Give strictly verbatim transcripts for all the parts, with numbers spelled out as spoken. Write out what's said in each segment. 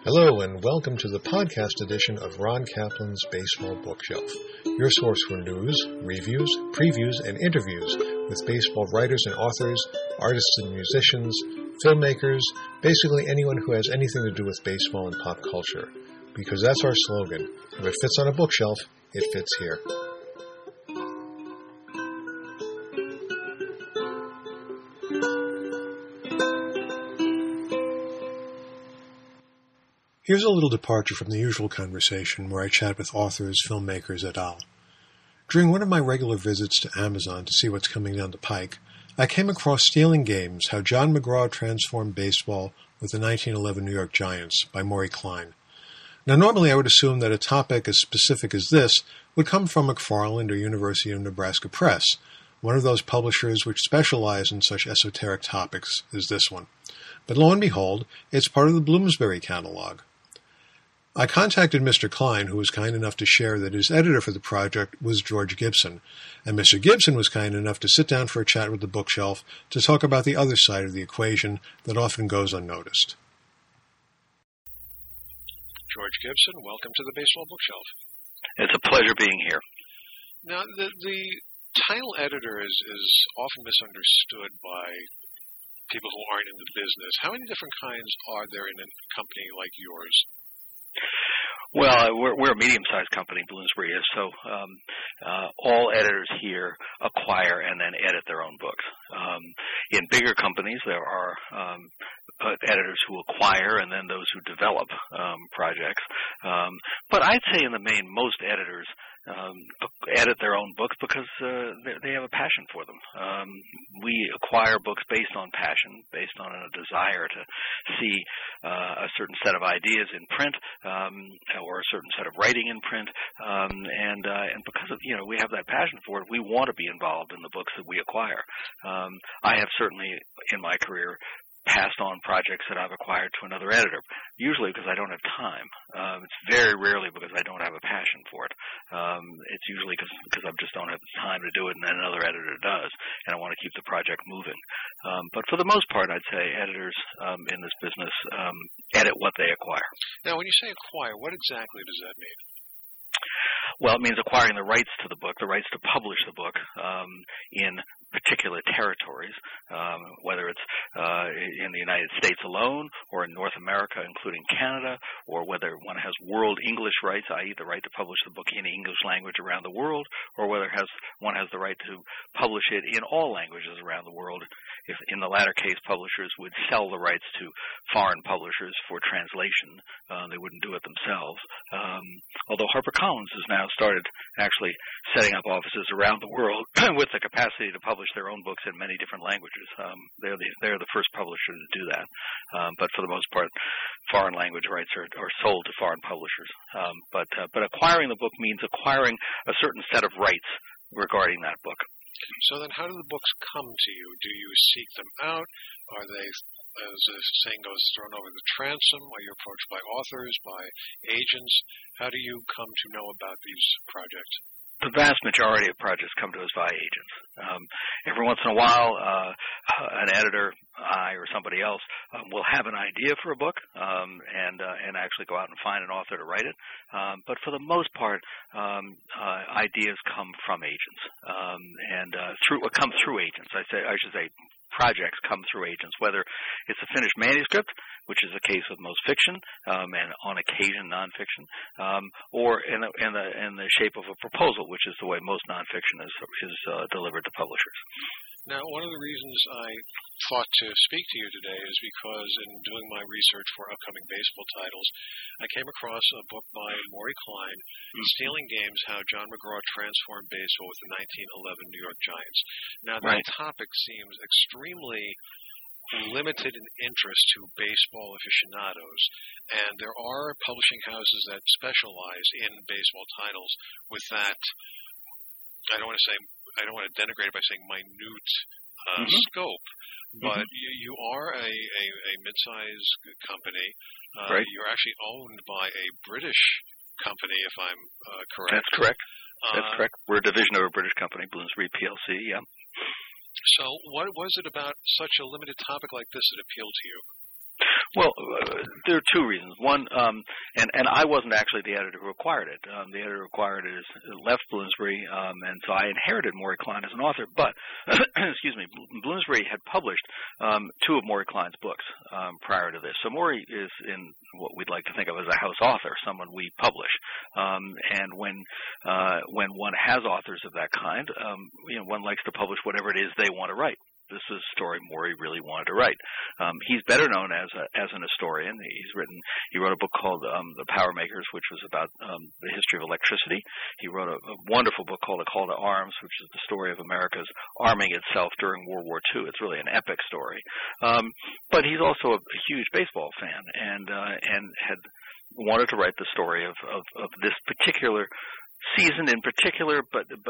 Hello and welcome to the podcast edition of Ron Kaplan's Baseball Bookshelf, your source for news, reviews, previews, and interviews with baseball writers and authors, artists and musicians, filmmakers, basically anyone who has anything to do with baseball and pop culture. Because that's our slogan. If it fits on a bookshelf, it fits here. Here's a little departure from the usual conversation where I chat with authors, filmmakers, et al. During one of my regular visits to Amazon to see what's coming down the pike, I came across Stealing Games, How John McGraw Transformed Baseball with the nineteen eleven New York Giants by Maury Klein. Now, normally I would assume that a topic as specific as this would come from McFarland or University of Nebraska Press, one of those publishers which specialize in such esoteric topics as this one. But lo and behold, it's part of the Bloomsbury catalog. I contacted Mister Klein, who was kind enough to share that his editor for the project was George Gibson, and Mister Gibson was kind enough to sit down for a chat with the bookshelf to talk about the other side of the equation that often goes unnoticed. George Gibson, welcome to the Baseball Bookshelf. It's a pleasure being here. Now, the, the title editor is, is often misunderstood by people who aren't in the business. How many different kinds are there in a company like yours? Well, we're, we're a medium-sized company, Bloomsbury is, so um, uh, all editors here acquire and then edit their own books. Um, in bigger companies, there are um, uh, editors who acquire and then those who develop um, projects. Um, but I'd say in the main, most editors um, edit their own books because uh, they, they have a passion for them. Um, we acquire books based on passion, based on a desire to see uh, a certain set of ideas in print, um, or a certain set of writing in print, um, and uh, and because of you know we have that passion for it, we want to be involved in the books that we acquire. Um, I have certainly in my career passed on projects that I've acquired to another editor, usually because I don't have time. Um, it's very rarely because I don't have a passion for it. Um, it's usually because I just don't have the time to do it, and then another editor does, and I want to keep the project moving. Um, but for the most part, I'd say editors um, in this business um, edit what they acquire. Now, when you say acquire, what exactly does that mean? Well, it means acquiring the rights to the book, the rights to publish the book um, in particular territories, um, whether it's uh, in the United States alone or in North America, including Canada, or whether one has world English rights, that is the right to publish the book in English language around the world, or whether has, one has the right to publish it in all languages around the world. If in the latter case, publishers would sell the rights to foreign publishers for translation. Uh, they wouldn't do it themselves. Um, although HarperCollins has now started actually setting up offices around the world with the capacity to publish their own books in many different languages. Um, they're the they're the first publisher to do that. Um, but for the most part, foreign language rights are, are sold to foreign publishers. Um, but uh, but acquiring the book means acquiring a certain set of rights regarding that book. So then how do the books come to you? Do you seek them out? Are they, as the saying goes, thrown over the transom? Are you approached by authors, by agents? How do you come to know about these projects? The vast majority of projects come to us via agents. Um, every once in a while, uh, an editor, I or somebody else, um, will have an idea for a book um, and uh, and actually go out and find an author to write it. Um, but for the most part, um, uh, ideas come from agents um, and uh, through come through agents. I say I should say. Projects come through agents, whether it's a finished manuscript, which is the case with most fiction, um, and on occasion nonfiction, um, or in the, in the in the shape of a proposal, which is the way most nonfiction is is uh, delivered to publishers. Now, one of the reasons I thought to speak to you today is because in doing my research for upcoming baseball titles, I came across a book by Maury Klein, mm-hmm. Stealing Games, How John McGraw Transformed Baseball with the nineteen eleven New York Giants. Now, that right. topic seems extremely limited in interest to baseball aficionados, and there are publishing houses that specialize in baseball titles with that, I don't want to say I don't want to denigrate it by saying minute uh, mm-hmm. scope, but mm-hmm. you, you are a, a, a mid-sized company. Uh, right. You're actually owned by a British company, if I'm uh, correct. That's correct. That's uh, correct. We're a division of a British company, Bloomsbury P L C, yeah. So what was it about such a limited topic like this that appealed to you? Well, uh, there are two reasons. One, um, and, and I wasn't actually the editor who acquired it. Um, the editor who acquired it is, left Bloomsbury, um, and so I inherited Maury Klein as an author. But, excuse me, Bloomsbury had published um, two of Maury Klein's books um, prior to this. So Maury is in what we'd like to think of as a house author, someone we publish. Um, and when uh, when one has authors of that kind, um, you know, one likes to publish whatever it is they want to write. This is a story Maury really wanted to write. Um, he's better known as a, as an historian. He's written. He wrote a book called um, The Power Makers, which was about um, the history of electricity. He wrote a, a wonderful book called A Call to Arms, which is the story of America's arming itself during World War Two. It's really an epic story. Um, but he's also a, a huge baseball fan, and uh, and had wanted to write the story of, of, of this particular season in particular, but but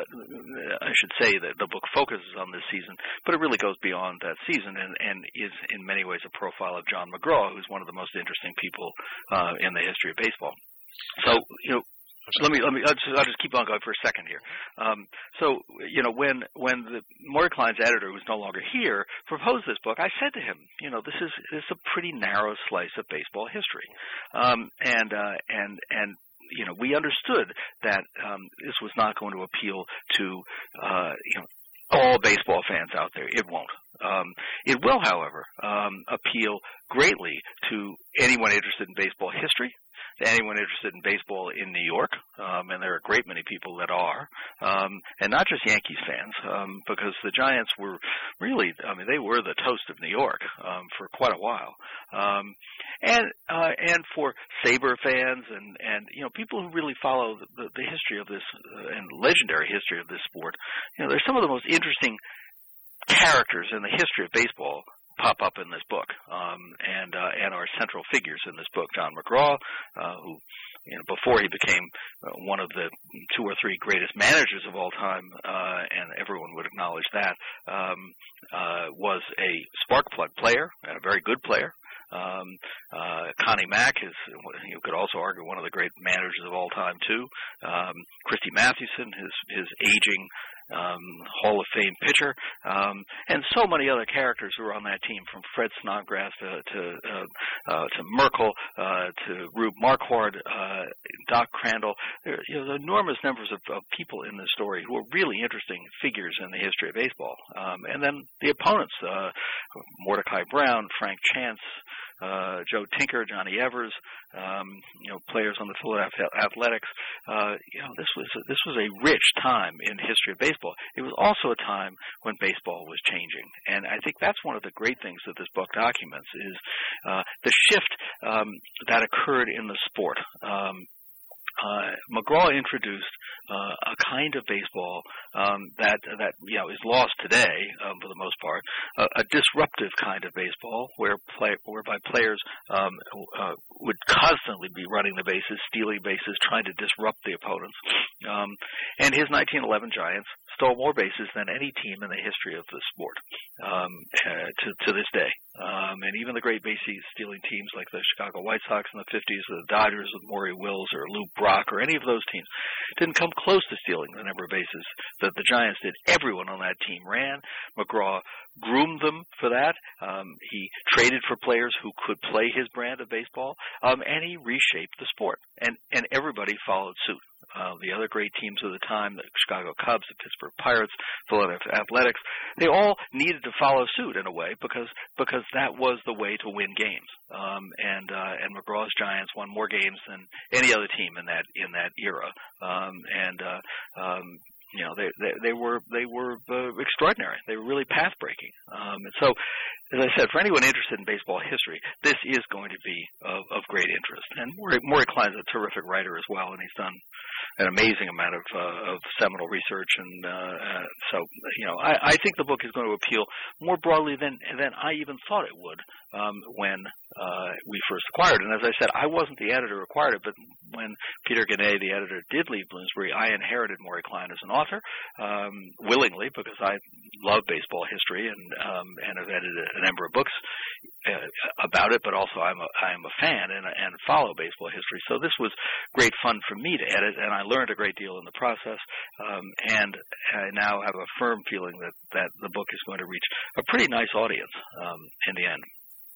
I should say that the book focuses on this season, but it really goes beyond that season and, and is in many ways a profile of John McGraw, who's one of the most interesting people uh, in the history of baseball. So, you know, let me let me I'll just, I'll just keep on going for a second here. Um, so, you know, when when the Maury Klein's editor, who's no longer here, proposed this book, I said to him, you know, this is this is a pretty narrow slice of baseball history, um, and uh, and and. You know, we understood that um, this was not going to appeal to, uh, you know, all baseball fans out there. It won't. Um, it will, however, um, appeal greatly to anyone interested in baseball history, to anyone interested in baseball in New York, um, and there are a great many people that are, um, and not just Yankees fans, um, because the Giants were really, I mean, they were the toast of New York um, for quite a while, um, and uh, and for Sabre fans and and you know people who really follow the, the history of this uh, and legendary history of this sport. You know, there's some of the most interesting characters in the history of baseball pop up in this book, um, and uh, and are central figures in this book. John McGraw, uh, who, you know, before he became uh, one of the two or three greatest managers of all time, uh, and everyone would acknowledge that, um, uh, was a spark plug player and a very good player. Um, uh, Connie Mack is, you could also argue, one of the great managers of all time too. Um, Christy Mathewson, his his aging um, Hall of Fame pitcher, um, and so many other characters who were on that team, from Fred Snodgrass to to, uh, uh, to Merkel, uh, to Rube Marquardt, uh, Doc Crandall. There, you know, enormous numbers of, of people in this story who are really interesting figures in the history of baseball. Um, and then the opponents, uh, Mordecai Brown, Frank Chance, Uh, Joe Tinker, Johnny Evers, um, you know, players on the Philadelphia Athletics. Uh, you know, this was this was a rich time in the history of baseball. It was also a time when baseball was changing, and I think that's one of the great things that this book documents is uh, the shift um, that occurred in the sport. Um, Uh, McGraw introduced uh, a kind of baseball um, that that you know is lost today um, for the most part, uh, a disruptive kind of baseball where play, whereby players um, uh, would constantly be running the bases, stealing bases, trying to disrupt the opponents. Um, and his nineteen eleven Giants stole more bases than any team in the history of the sport um, uh, to to this day. Um, and even the great base stealing teams like the Chicago White Sox in the fifties, or the Dodgers with Maury Wills or Lou Brock or any of those teams didn't come close to stealing the number of bases that the Giants did. Everyone on that team ran. McGraw groomed them for that. Um, he traded for players who could play his brand of baseball, um, and he reshaped the sport. And, and everybody followed suit. Uh, the other great teams of the time, the Chicago Cubs, the Pittsburgh Pirates, Philadelphia Athletics, they all needed to follow suit in a way because because that was the way to win games. Um, and uh, and McGraw's Giants won more games than any other team in that in that era. Um, and uh, um, you know they, they they were they were uh, extraordinary. They were really path breaking. Um, and so, as I said, for anyone interested in baseball history, this is going to be of, of great interest. And Maury, Maury Klein's a terrific writer as well, and he's done an amazing amount of, uh, of seminal research. And uh, uh, so, you know, I, I think the book is going to appeal more broadly than than I even thought it would um, when uh, we first acquired it. And as I said, I wasn't the editor who acquired it, but when Peter Genet, the editor, did leave Bloomsbury, I inherited Maury Klein as an author um, willingly because I love baseball history and um, and have edited a number of books uh, about it, but also I'm a, I'm a fan and, and follow baseball history. So this was great fun for me to edit, and I learned a great deal in the process, um, and I now have a firm feeling that, that the book is going to reach a pretty nice audience um, in the end.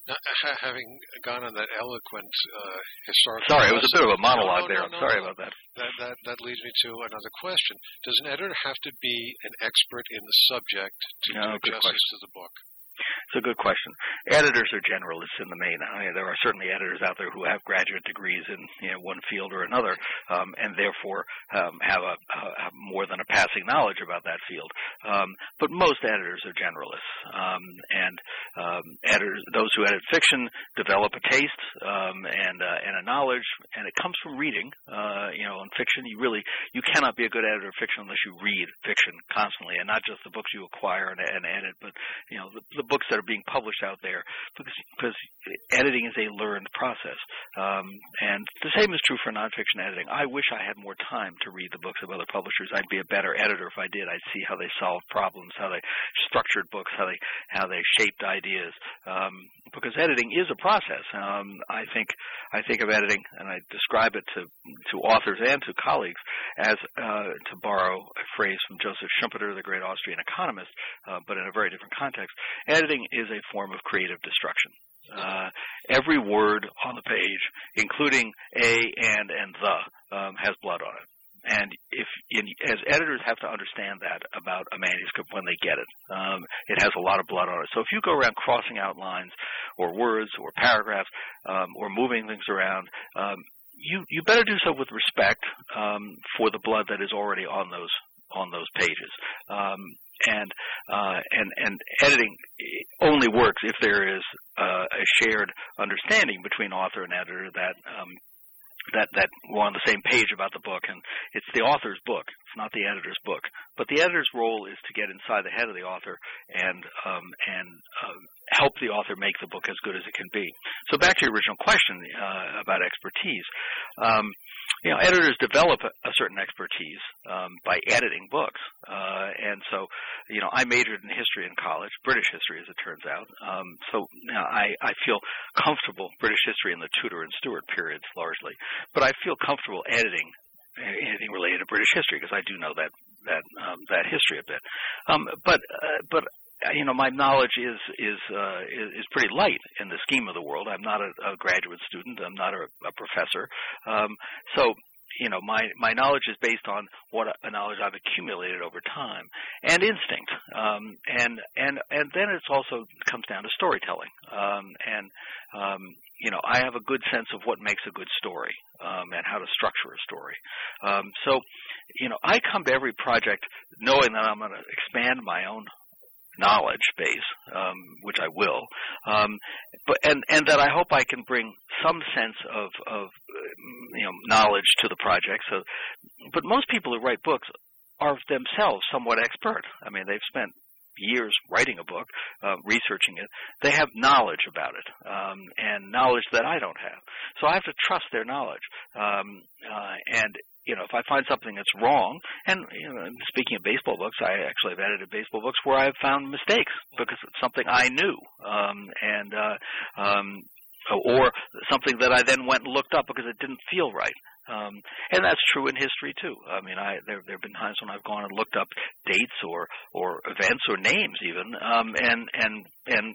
Now, ha- having gone on that eloquent uh, historical... Sorry, it was a bit of a monologue no, no, there. No, I'm no, sorry no. about that. That, that. That leads me to another question. Does an editor have to be an expert in the subject to No, do good justice question. to the book? It's a good question. Editors are generalists in the main. I mean, there are certainly editors out there who have graduate degrees in you know, one field or another, um, and therefore um, have a, a more than a passing knowledge about that field. Um, but most editors are generalists, um, and um, editors, those who edit fiction, develop a taste um, and uh, and a knowledge, and it comes from reading. Uh, you know, in fiction, you really you cannot be a good editor of fiction unless you read fiction constantly, and not just the books you acquire and, and edit, but you know the, the books that are being published out there, because, because editing is a learned process. Um, and the same is true for nonfiction editing. I wish I had more time to read the books of other publishers. I'd be a better editor if I did. I'd see how they solved problems, how they structured books, how they how they shaped ideas. Um, because editing is a process. Um, I think I think of editing, and I describe it to to authors and to colleagues as, uh, to borrow a phrase from Joseph Schumpeter, the great Austrian economist, uh, but in a very different context. Editing is a form of creative destruction. Uh, every word on the page, including a, and, and the, um, has blood on it. And if, in, as editors have to understand that about a manuscript when they get it, um, it has a lot of blood on it. So if you go around crossing out lines or words or paragraphs um, or moving things around, um, you you better do so with respect um, for the blood that is already on those on those pages. Um, and uh, and and editing only works if there is uh, a shared understanding between author and editor that. Um, that that we're on the same page about the book, and it's the author's book. It's not the editor's book. But the editor's role is to get inside the head of the author and um, and uh, help the author make the book as good as it can be. So back to your original question uh, about expertise. Um, you know, editors develop a, a certain expertise um, by editing books. Uh, and so, you know, I majored in history in college, British history as it turns out. Um, so you know, I, I feel comfortable, British history in the Tudor and Stuart periods largely. But I feel comfortable editing anything related to British history because I do know that that um, that history a bit. Um, but uh, but you know my knowledge is is, uh, is is pretty light in the scheme of the world. I'm not a, a graduate student. I'm not a, a professor. Um, so. You know, my, my knowledge is based on what a knowledge I've accumulated over time and instinct. Um, and, and, and then it's also comes down to storytelling. Um, and, um, you know, I have a good sense of what makes a good story, um, and how to structure a story. Um, so, you know, I come to every project knowing that I'm going to expand my own knowledge base, um, which I will, um, but and and that I hope I can bring some sense of of you know knowledge to the project. So, but most people who write books are themselves somewhat expert. I mean, they've spent years writing a book, uh, researching it. They have knowledge about it, um, and knowledge that I don't have. So I have to trust their knowledge, um, uh, and. You know, if I find something that's wrong, and you know, speaking of baseball books, I actually have edited baseball books where I've found mistakes because it's something I knew, um, and uh, um, or something that I then went and looked up because it didn't feel right. Um, and that's true in history too. I mean, I there there have been times when I've gone and looked up dates or or events or names even, um, and and and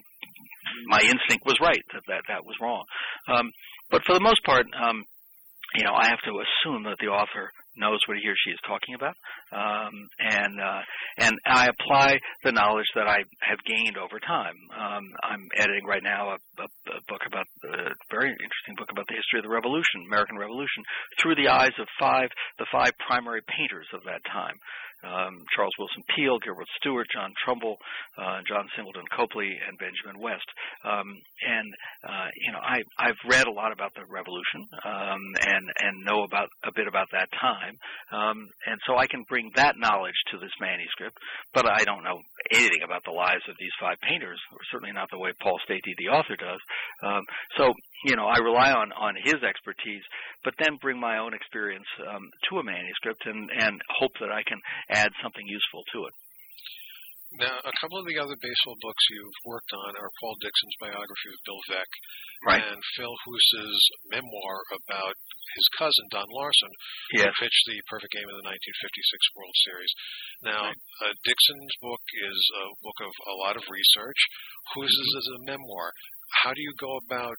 my instinct was right that that, that was wrong. Um, but for the most part. Um, You know, I have to assume that the author knows what he or she is talking about, um, and uh, and I apply the knowledge that I have gained over time. Um, I'm editing right now a, a, a book about a very interesting book about the history of the Revolution, American Revolution, through the eyes of five the five primary painters of that time: um, Charles Wilson Peale, Gilbert Stuart, John Trumbull, uh, John Singleton Copley, and Benjamin West. Um, and uh, you know, I I've read a lot about the Revolution um, and and know about a bit about that time. Um, and so I can bring that knowledge to this manuscript, but I don't know anything about the lives of these five painters, or certainly not the way Paul Stacey, the author, does. Um, so, you know, I rely on, on his expertise, but then bring my own experience um, to a manuscript and, and hope that I can add something useful to it. Now, a couple of the other baseball books you've worked on are Paul Dixon's biography of Bill Veeck right. and Phil House's memoir about his cousin, Don Larsen, who yes. pitched the perfect game in the nineteen fifty-six World Series. Now, right. uh, Dixon's book is a book of a lot of research. House's mm-hmm. is a memoir. How do you go about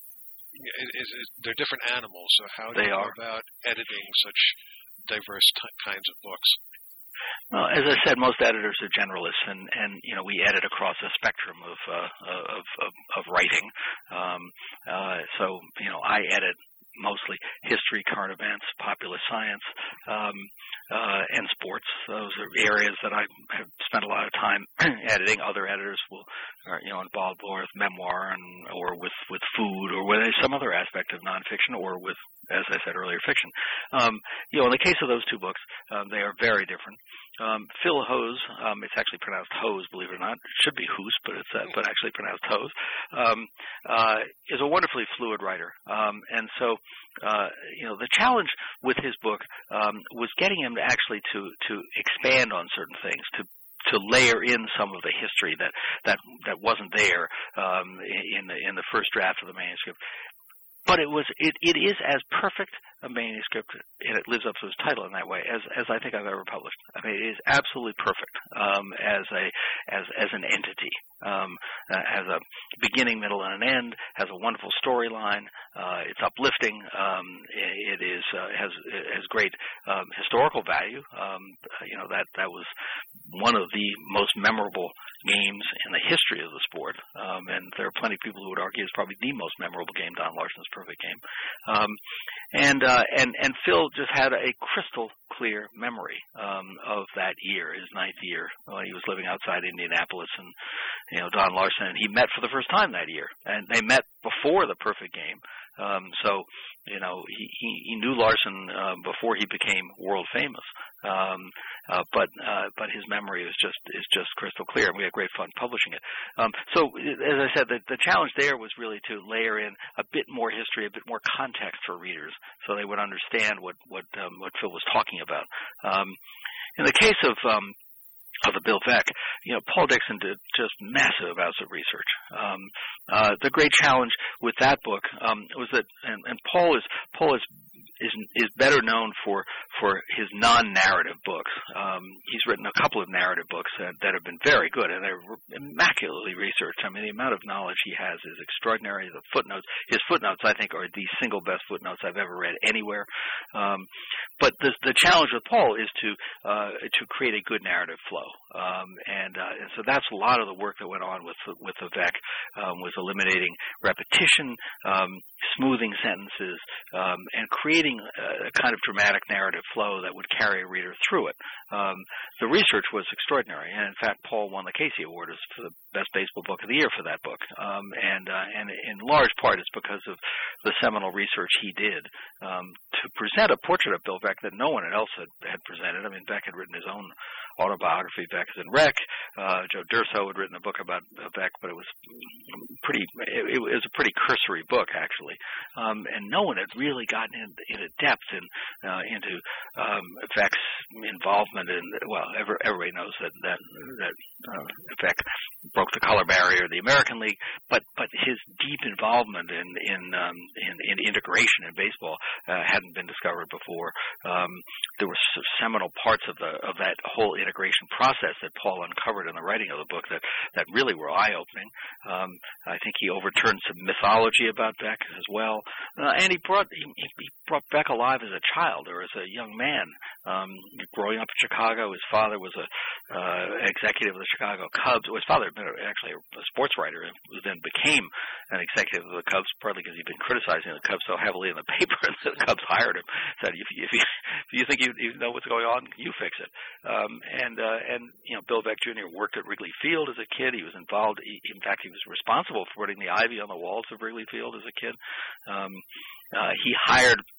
it, it, it, they're different animals, so how do they you go are. about editing such diverse t- kinds of books? Well, as I said, most editors are generalists, and, and you know we edit across a spectrum of uh, of, of of writing. Um, uh, so you know I edit mostly history, current events, popular science, um, uh, and sports. Those are areas that I have spent a lot of time editing. Other editors will are you know involved more with memoir and or with with food or with some other aspect of nonfiction or with, as I said earlier, fiction. Um, you know, in the case of those two books, um, they are very different. Um, Phil Hose, um, it's actually pronounced Hose, believe it or not. It should be Hoos, but it's uh, but actually pronounced Hose. Um, uh, is a wonderfully fluid writer, um, and so uh, you know the challenge with his book um, was getting him to actually to to expand on certain things, to to layer in some of the history that that that wasn't there um, in the in the first draft of the manuscript. But it was it, it is as perfect a manuscript, and it lives up to its title in that way, as as I think I've ever published. I mean, it is absolutely perfect um, as a as as an entity, um, uh, has a beginning, middle, and an end. Has a wonderful storyline. Uh, it's uplifting. Um, it, it is uh, has it has great um, historical value. Um, you know that that was one of the most memorable games in the history of the sport, um, and there are plenty of people who would argue it's probably the most memorable game, Don Larsen's perfect game. Um, and uh, and and Phil just had a crystal clear memory um, of that year, his ninth year, when he was living outside Indianapolis, and you know Don Larsen and he met for the first time that year, and they met before the perfect game. Um, so you know he he, he knew Larsen uh, before he became world famous. Um, uh, but uh, but his memory is just is just crystal clear, and we had great fun publishing it. Um, so as I said, the, the challenge there was really to layer in a bit more history, a bit more context for readers, so they would understand what what um, what Phil was talking about. Um, in the case of um, of the Bill Veeck, you know, Paul Dixon did just massive amounts of research. Um, uh, the great challenge with that book um, was that, and, and Paul is Paul is. Is, is better known for, for his non-narrative books. Um, he's written a couple of narrative books that, that have been very good, and they're immaculately researched. I mean, the amount of knowledge he has is extraordinary. The footnotes, his footnotes, I think, are the single best footnotes I've ever read anywhere. Um, but the, the challenge with Paul is to uh, to create a good narrative flow, um, and uh, and so that's a lot of the work that went on with with the Veeck, um, was eliminating repetition, um, smoothing sentences, um, and creating a kind of dramatic narrative flow that would carry a reader through it. Um, the research was extraordinary, and in fact, Paul won the Casey Award as for the best baseball book of the year for that book. Um, and uh, and in large part, it's because of the seminal research he did um, to present a portrait of Bill Veeck that no one else had, had presented. I mean, Veeck had written his own autobiography, Veeck is in Wreck. Uh, Joe D'Urso had written a book about uh, Veeck, but it was pretty. It, it was a pretty cursory book, actually, um, and no one had really gotten in, into depth in, uh, into um, Veeck's involvement in. Well, every, everybody knows that that that uh, Veeck broke the color barrier of the American League, but but his deep involvement in in um, in, in integration in baseball uh, hadn't been discovered before. Um, there were seminal parts of the of that whole integration process that Paul uncovered in the writing of the book that, that really were eye-opening. Um, I think he overturned some mythology about Veeck as well, uh, and he brought he, he brought Veeck alive as a child or as a young man. Um, growing up in Chicago, his father was a uh, executive of the Chicago Cubs. Well, his father had been actually a sports writer who then became an executive of the Cubs, partly because he'd been criticizing the Cubs so heavily in the paper, and the Cubs hired him. Said, if you, if you, if you think you, you know what's going on, you fix it. Um, and uh, and you know, Bill Veeck Junior worked at Wrigley Field as a kid. He was involved. He, in fact, he was responsible for putting the ivy on the walls of Wrigley Field as a kid. Um, uh, he hired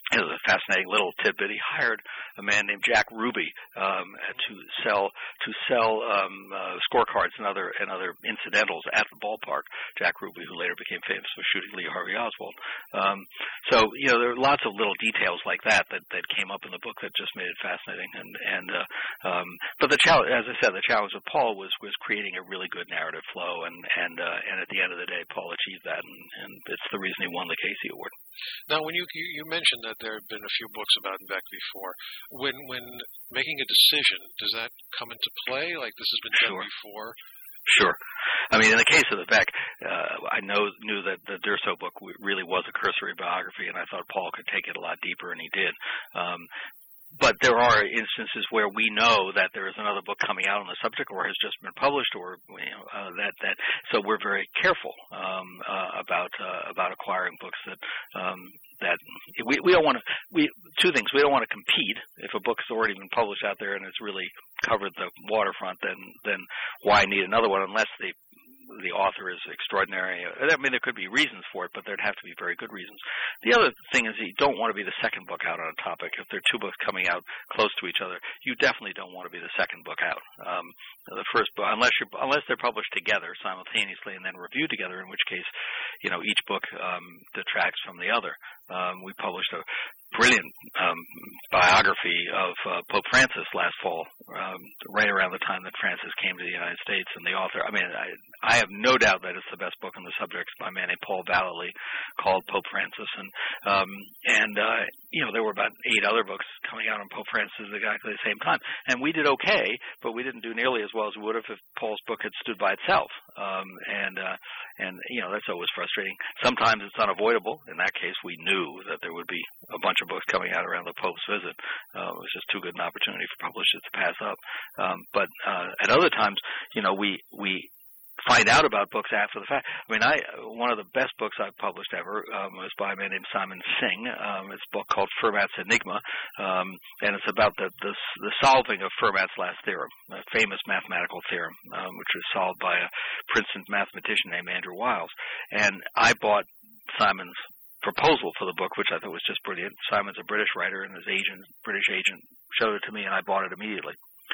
It was a fascinating little tidbit. He hired a man named Jack Ruby um, to sell to sell um, uh, scorecards and other and other incidentals at the ballpark. Jack Ruby, who later became famous for shooting Lee Harvey Oswald. Um, so you know there are lots of little details like that, that that came up in the book that just made it fascinating. And and uh, um, but the challenge, as I said, the challenge with Paul was was creating a really good narrative flow, and and uh, and at the end of the day, Paul achieved that, and, and it's the reason he won the Casey Award. Now, when you you, you mentioned that there have been a few books about Beck before. When when making a decision, does that come into play? Like this has been done Sure. before? Sure. I mean, in the case of the Beck, uh, I know knew that the D'Urso book really was a cursory biography, and I thought Paul could take it a lot deeper, and he did. Um, But there are instances where we know that there is another book coming out on the subject, or has just been published, or you know, uh, that that. So we're very careful um, uh, about uh, about acquiring books that um, that we we don't want to. We two things: we don't want to compete. If a book's already been published out there and it's really covered the waterfront, then then why need another one unless the the author is extraordinary. I mean, there could be reasons for it, but there'd have to be very good reasons. The other thing is you don't want to be the second book out on a topic. If there are two books coming out close to each other, you definitely don't want to be the second book out. Um, the first book, unless you're, unless they're published together simultaneously and then reviewed together, in which case, you know, each book um, detracts from the other. Um, we published a brilliant um, biography of uh, Pope Francis last fall, um, right around the time that Francis came to the United States, and the author, I mean, I, I have no doubt that it's the best book on the subject by a man named Paul Vallely called Pope Francis, and um, and uh, you know, there were about eight other books coming out on Pope Francis at exactly the same time, and we did okay, but we didn't do nearly as well as we would have if Paul's book had stood by itself, um, and uh, and you know, that's always frustrating. Sometimes it's unavoidable. In that case, we knew that there would be a bunch of books coming out around the Pope's visit. Uh, it was just too good an opportunity for publishers to pass up. Um, but uh, at other times, you know, we we find out about books after the fact. I mean, I one of the best books I've published ever um, was by a man named Simon Singh. Um, it's a book called Fermat's Enigma, um, and it's about the, the the solving of Fermat's last theorem, a famous mathematical theorem, um, which was solved by a Princeton mathematician named Andrew Wiles. And I bought Simon's proposal for the book, which I thought was just brilliant. Simon's a British writer, and his agent, British agent, showed it to me, and I bought it immediately.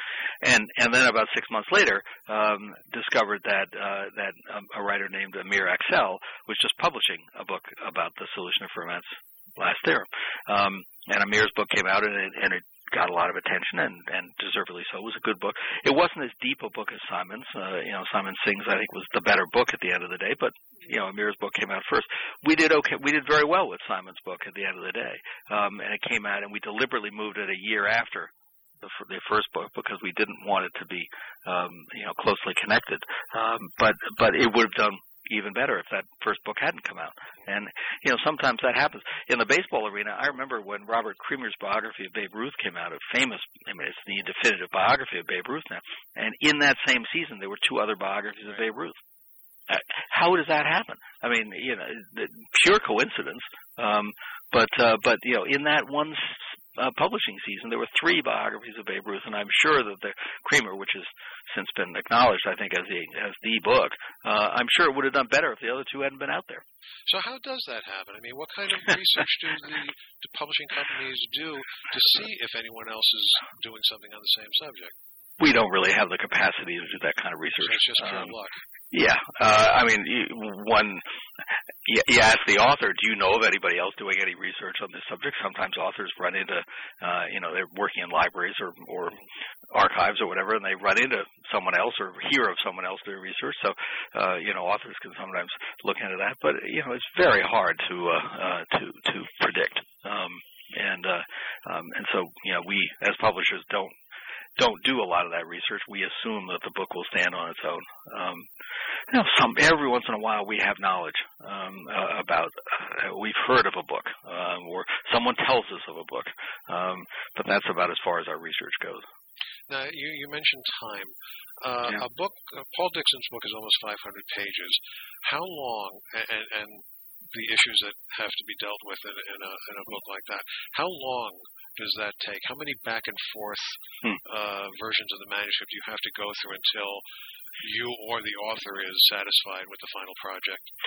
And and then about six months later, um, discovered that uh, that um, a writer named Amir Axel was just publishing a book about the solution of Fermat's last theorem. Um, and Amir's book came out, and it, and it got a lot of attention, and, and deservedly so. It was a good book. It wasn't as deep a book as Simon's. Uh, you know, Simon Singh's, I think, was the better book at the end of the day, but, you know, Amir's book came out first. We did okay. We did very well with Simon's book at the end of the day. Um, and it came out, and we deliberately moved it a year after the, the first book because we didn't want it to be, um, you know, closely connected. Um, but, but it would have done even better if that first book hadn't come out. And, you know, sometimes that happens. In the baseball arena, I remember when Robert Creamer's biography of Babe Ruth came out, a famous, I mean, it's the definitive biography of Babe Ruth now. And in that same season, there were two other biographies of Babe Ruth. Uh, how does that happen? I mean, you know, pure coincidence. Um, but, uh, but, you know, in that one Uh, publishing season, there were three biographies of Babe Ruth, and I'm sure that the Creamer, which has since been acknowledged, I think, as the as the book, uh, I'm sure it would have done better if the other two hadn't been out there. So how does that happen? I mean, what kind of research do the, the publishing companies do to see if anyone else is doing something on the same subject? We don't really have the capacity to do that kind of research. So it's just pure um, luck. Yeah, uh, I mean, you, one, you, you ask the author, do you know of anybody else doing any research on this subject? Sometimes authors run into, uh, you know, they're working in libraries or, or archives or whatever, and they run into someone else or hear of someone else doing research. So, uh, you know, authors can sometimes look into that, but you know, it's very hard to uh, uh, to to predict. Um, and uh, um, and so, you know, we as publishers don't. don't do a lot of that research. We assume that the book will stand on its own. Um, you know, some every once in a while we have knowledge um, uh, about. Uh, we've heard of a book, um, or someone tells us of a book, um, but that's about as far as our research goes. Now, you, you mentioned time. Uh, yeah. A book, uh, Paul Dixon's book is almost five hundred pages. How long, and, and the issues that have to be dealt with in, in, a, in a book like that, how long does that take? How many back and forth hmm. uh, versions of the manuscript do you have to go through until you or the author is satisfied with the final project?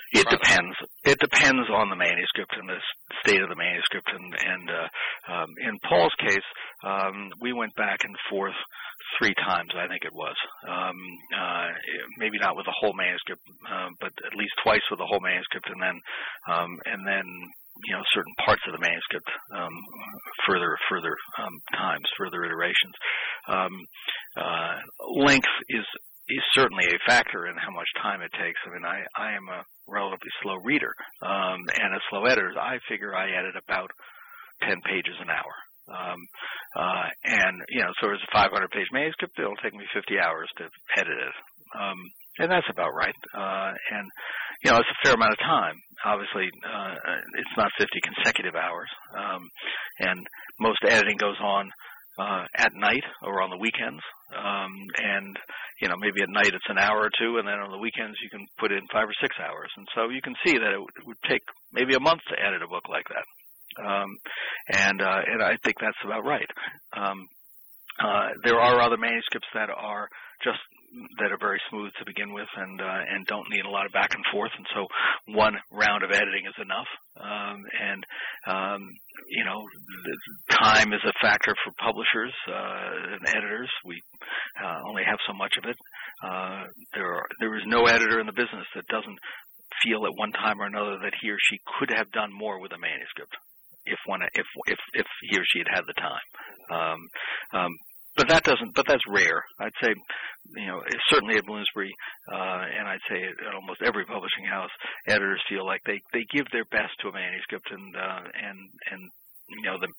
It depends. It depends on the manuscript and the state of the manuscript. And, and uh, um, in Paul's case, um, we went back and forth three times, I think it was. Um, uh, maybe not with the whole manuscript, uh, but at least twice with the whole manuscript, and then um, and then you know certain parts of the manuscript um, further further um, times, further iterations. Um, uh, length is. is certainly a factor in how much time it takes. I mean, I, I am a relatively slow reader, um, and as slow editor, I figure I edit about ten pages an hour. Um, uh, and, you know, so it's a five hundred page manuscript. It'll take me fifty hours to edit it. Um, and that's about right. Uh, and, you know, it's a fair amount of time. Obviously, uh, it's not fifty consecutive hours. Um, and most editing goes on Uh, at night or on the weekends, um, and you know maybe at night it's an hour or two, and then on the weekends you can put in five or six hours, and so you can see that it, w- it would take maybe a month to edit a book like that, um, and uh, and I think that's about right. Um, uh, there are other manuscripts that are just that are very smooth to begin with, and uh, and don't need a lot of back and forth, and so one round of editing is enough. Um, and um, you know, the time is a factor for publishers uh, and editors. We uh, only have so much of it. Uh, there are, there is no editor in the business that doesn't feel at one time or another that he or she could have done more with a manuscript if one if if if he or she had had the time. Um, um, But that doesn't. But that's rare. I'd say, you know, certainly at Bloomsbury, uh, and I'd say at almost every publishing house, editors feel like they, they give their best to a manuscript, and uh, and and you know, the,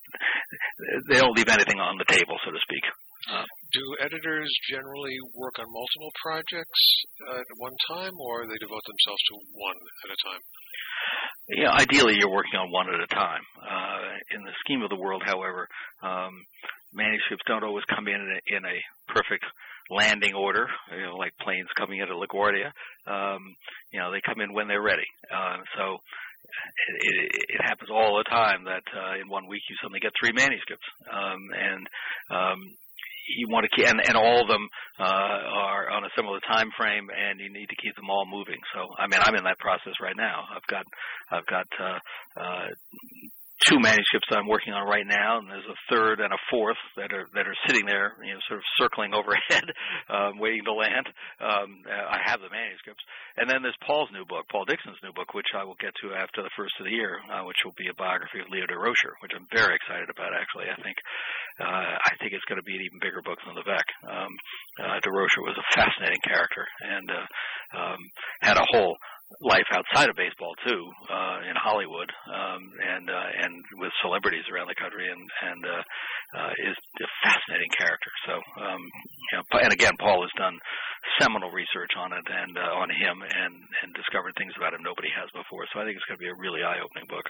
they don't leave anything on the table, so to speak. Uh, Do editors generally work on multiple projects uh, at one time, or they devote themselves to one at a time? Yeah, ideally you're working on one at a time. Uh, in the scheme of the world, however, um, manuscripts don't always come in in a, in a perfect landing order, you know, like planes coming into LaGuardia. Um, you know, they come in when they're ready. Uh, so it, it, it happens all the time that uh, in one week you suddenly get three manuscripts. Um, and um, you want to keep, and, and all of them uh, are on a similar time frame, and you need to keep them all moving. So, I mean, I'm in that process right now. I've got, I've got uh, uh, two manuscripts I'm working on right now, and there's a third and a fourth that are that are sitting there, you know, sort of circling overhead, um, waiting to land. Um, I have the manuscripts, and then there's Paul's new book, Paul Dixon's new book, which I will get to after the first of the year, uh, which will be a biography of Leo Durocher, which I'm very excited about. Actually, I think uh, I think it's going to be an even bigger book than Levesque. Um, uh, Durocher was a fascinating character, and uh, um, had a whole life outside of baseball too, uh, in Hollywood, um, and uh, and with celebrities around the country, and and uh, uh, is a fascinating character. So, um, you know, and again, Paul has done seminal research on it and uh, on him, and and discovered things about him nobody has before. So, I think it's going to be a really eye-opening book.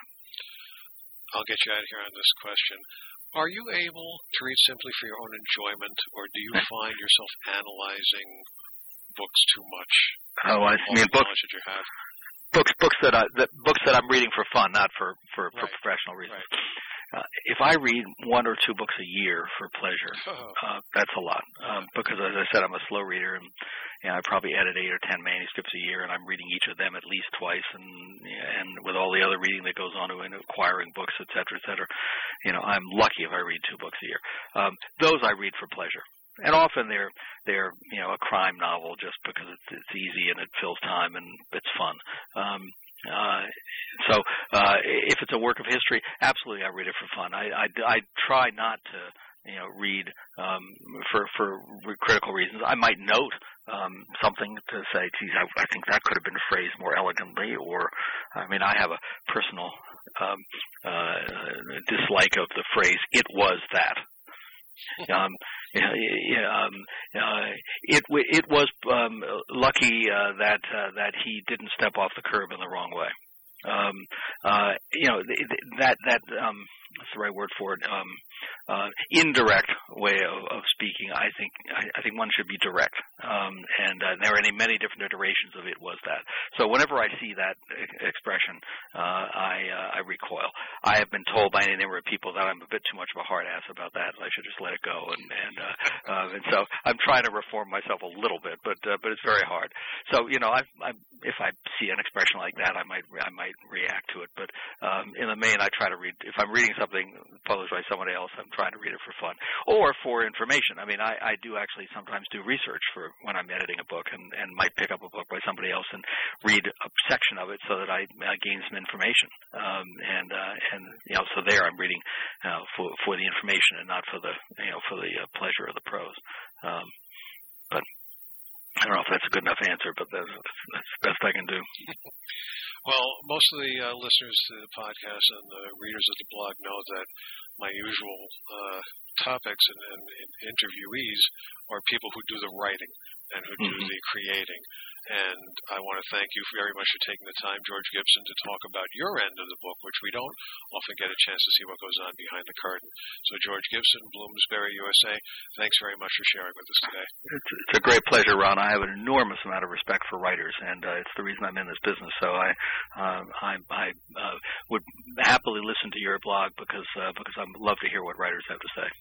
I'll get you out of here on this question. Are you able to read simply for your own enjoyment, or do you find yourself analyzing books too much? Oh, I mean, books that you have. Books, books that I, that books that I'm reading for fun, not for for, right. for professional reasons. Right. Uh, if I read one or two books a year for pleasure, oh. uh, that's a lot. Um, because, as I said, I'm a slow reader, and you know, I probably edit eight or ten manuscripts a year, and I'm reading each of them at least twice. And and with all the other reading that goes on to acquiring books, et cetera, et cetera, you know, I'm lucky if I read two books a year. Um, those I read for pleasure. And often they're they're you know a crime novel just because it's it's easy and it fills time and it's fun. Um, uh, so uh, if it's a work of history, absolutely I read it for fun. I I, I try not to you know read um, for for critical reasons. I might note um, something to say, geez, I, I think that could have been phrased more elegantly, or I mean I have a personal um, uh, dislike of the phrase "it was that." Um, yeah, um, uh, it it was um, lucky uh, that uh, that he didn't step off the curb in the wrong way. Um, uh, you know that that um, what's the right word for it? Um, uh, indirect way of, of speaking. I think I, I think one should be direct, um, and uh, there are any many different iterations of it. Was that so? Whenever I see that expression, uh, I uh, I recoil. I have been told by any number of people that I'm a bit too much of a hard ass about that. I should just let it go, and and uh, uh, and so I'm trying to reform myself a little bit, but uh, but it's very hard. So you know, I, I if I see an expression like that, I might I might react to it. But um, in the main, I try to read. If I'm reading something published by somebody else, I'm trying to read it for fun or for information. I mean, I, I do actually sometimes do research for when I'm editing a book, and, and might pick up a book by somebody else and read a section of it so that I, I gain some information. Um, and uh, and you know, so there I'm reading uh, for for the information and not for the you know for the uh, pleasure of the prose. Um, but I don't know if that's a good enough answer, but that's, that's the best I can do. Well, most of the uh, listeners to the podcast and the readers of the blog know that my usual uh, topics and, and, and interviewees are people who do the writing and who do mm-hmm. the creating. And I want to thank you very much for taking the time, George Gibson, to talk about your end of the book, which we don't often get a chance to see what goes on behind the curtain. So, George Gibson, Bloomsbury, U S A, thanks very much for sharing with us today. It's, it's a great pleasure, Ron. I have an enormous amount of respect for writers, and uh, it's the reason I'm in this business. So I uh, I, I uh, would happily listen to your blog because uh, because I love to hear what writers have to say.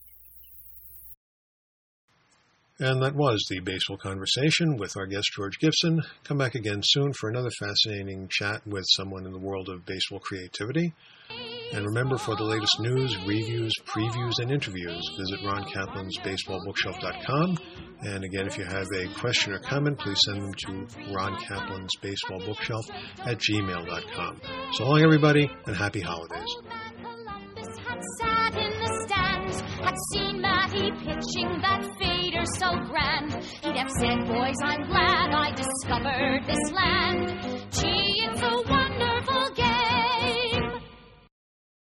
And that was the Baseball Conversation with our guest, George Gibson. Come back again soon for another fascinating chat with someone in the world of baseball creativity. And remember, for the latest news, reviews, previews, and interviews, visit Ron Kaplan's baseball bookshelf dot com. And again, if you have a question or comment, please send them to Ron Kaplan's baseball bookshelf at gmail dot com. So long, everybody, and happy holidays. Had seen Matty pitching that fader so grand. He'd have said, boys, I'm glad I discovered this land.